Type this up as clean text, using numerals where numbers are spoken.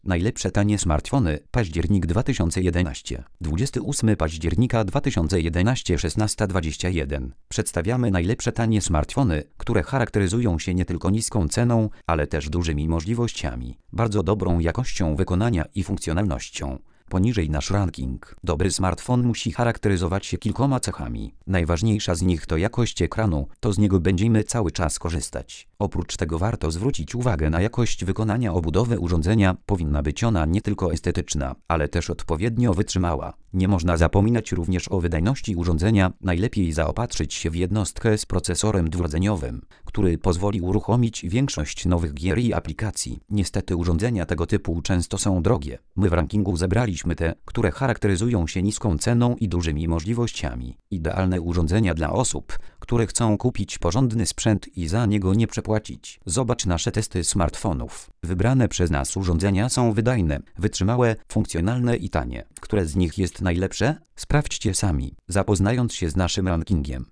Najlepsze tanie smartfony, październik 2011. 28 października 2011, 16:21. Przedstawiamy najlepsze tanie smartfony, które charakteryzują się nie tylko niską ceną, ale też dużymi możliwościami, bardzo dobrą jakością wykonania i funkcjonalnością. Poniżej nasz ranking. Dobry smartfon musi charakteryzować się kilkoma cechami. Najważniejsza z nich to jakość ekranu, to z niego będziemy cały czas korzystać. Oprócz tego warto zwrócić uwagę na jakość wykonania. Obudowy urządzenia powinna być ona nie tylko estetyczna, ale też odpowiednio wytrzymała. Nie można zapominać również o wydajności urządzenia. Najlepiej zaopatrzyć się w jednostkę z procesorem dwurdzeniowym, który pozwoli uruchomić większość nowych gier i aplikacji. Niestety urządzenia tego typu często są drogie. My w rankingu zebraliśmy te, które charakteryzują się niską ceną i dużymi możliwościami. Idealne urządzenia dla osób, które chcą kupić porządny sprzęt i za niego nie przepłacić. Zobacz nasze testy smartfonów. Wybrane przez nas urządzenia są wydajne, wytrzymałe, funkcjonalne i tanie. Które z nich jest najlepsze? Sprawdźcie sami, zapoznając się z naszym rankingiem.